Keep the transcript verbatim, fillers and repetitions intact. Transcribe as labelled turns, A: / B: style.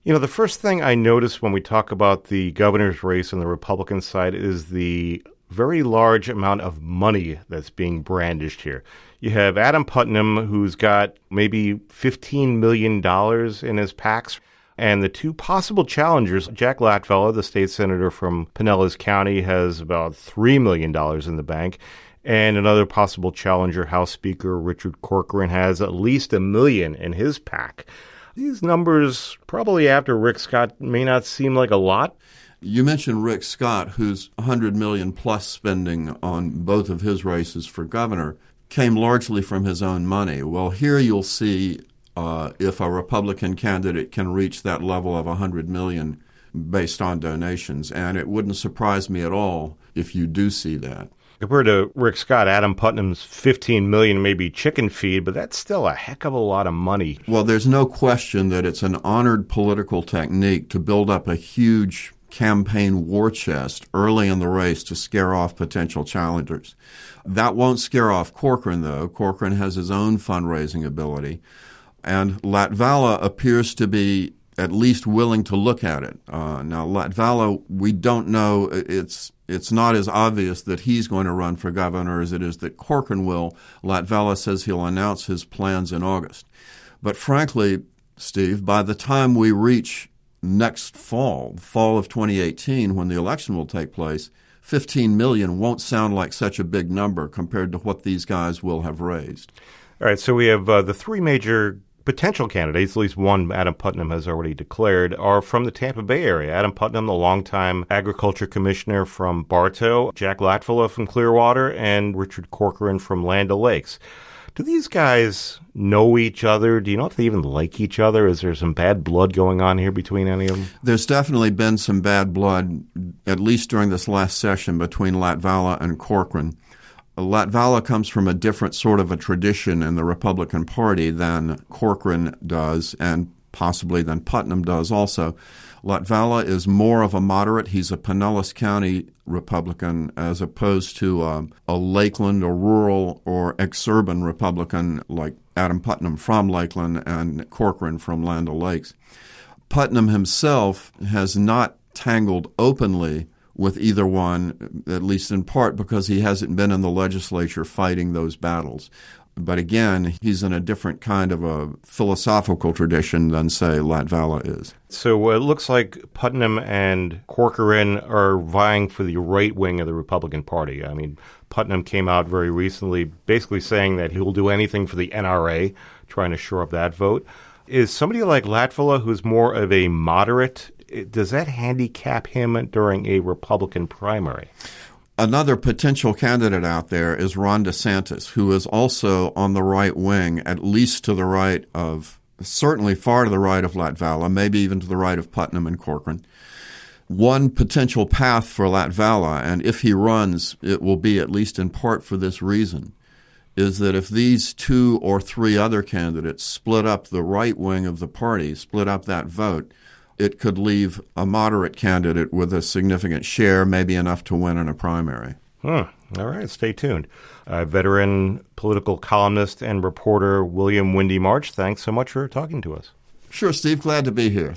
A: You know, the first thing I notice when we talk about the governor's race on the Republican side is the very large amount of money that's being brandished here. You have Adam Putnam, who's got maybe fifteen million dollars in his PACs, and the two possible challengers, Jack Latvala, the state senator from Pinellas County, has about three million dollars in the bank, and another possible challenger, House Speaker Richard Corcoran, has at least a million in his PAC. These numbers, probably after Rick Scott, may not seem like a lot.
B: You mentioned Rick Scott, whose one hundred million dollars plus spending on both of his races for governor came largely from his own money. Well, here you'll see uh, if a Republican candidate can reach that level of one hundred million dollars based on donations, and it wouldn't surprise me at all if you do see that.
A: Compared to Rick Scott, Adam Putnam's fifteen million dollars may be chicken feed, but that's still a heck of a lot of money.
B: Well, there's no question that it's an honored political technique to build up a huge campaign war chest early in the race to scare off potential challengers. That won't scare off Corcoran, though. Corcoran has his own fundraising ability, and Latvala appears to be at least willing to look at it. Uh, now, Latvala, we don't know. It's It's not as obvious that he's going to run for governor as it is that Corcoran will. Latvala says he'll announce his plans in August. But frankly, Steve, by the time we reach next fall, fall of twenty eighteen, when the election will take place, fifteen million dollars won't sound like such a big number compared to what these guys will have raised.
A: All right, so we have uh, the three major potential candidates, at least one Adam Putnam has already declared, are from the Tampa Bay area. Adam Putnam, the longtime agriculture commissioner from Bartow, Jack Latvala from Clearwater, and Richard Corcoran from Land O'Lakes. Do these guys know each other? Do you know if they even like each other? Is there some bad blood going on here between any of them?
B: There's definitely been some bad blood, at least during this last session, between Latvala and Corcoran. Latvala comes from a different sort of a tradition in the Republican Party than Corcoran does, and possibly than Putnam does also. Latvala is more of a moderate. He's a Pinellas County Republican as opposed to a, a Lakeland or rural or exurban Republican like Adam Putnam from Lakeland and Corcoran from Land O'Lakes. Putnam himself has not tangled openly with either one, at least in part because he hasn't been in the legislature fighting those battles. But again, he's in a different kind of a philosophical tradition than, say, Latvala is.
A: So uh, it looks like Putnam and Corcoran are vying for the right wing of the Republican Party. I mean, Putnam came out very recently basically saying that he will do anything for the N R A, trying to shore up that vote. Is somebody like Latvala, who's more of a moderate, does that handicap him during a Republican primary?
B: Another potential candidate out there is Ron DeSantis, who is also on the right wing, at least to the right of, certainly far to the right of Latvala, maybe even to the right of Putnam and Corcoran. One potential path for Latvala, and if he runs, it will be at least in part for this reason, is that if these two or three other candidates split up the right wing of the party, split up that vote, it could leave a moderate candidate with a significant share, maybe enough to win in a primary.
A: Hmm. All right, stay tuned. Uh, veteran political columnist and reporter William Windy March, thanks so much for talking to us.
B: Sure, Steve. Glad to be here.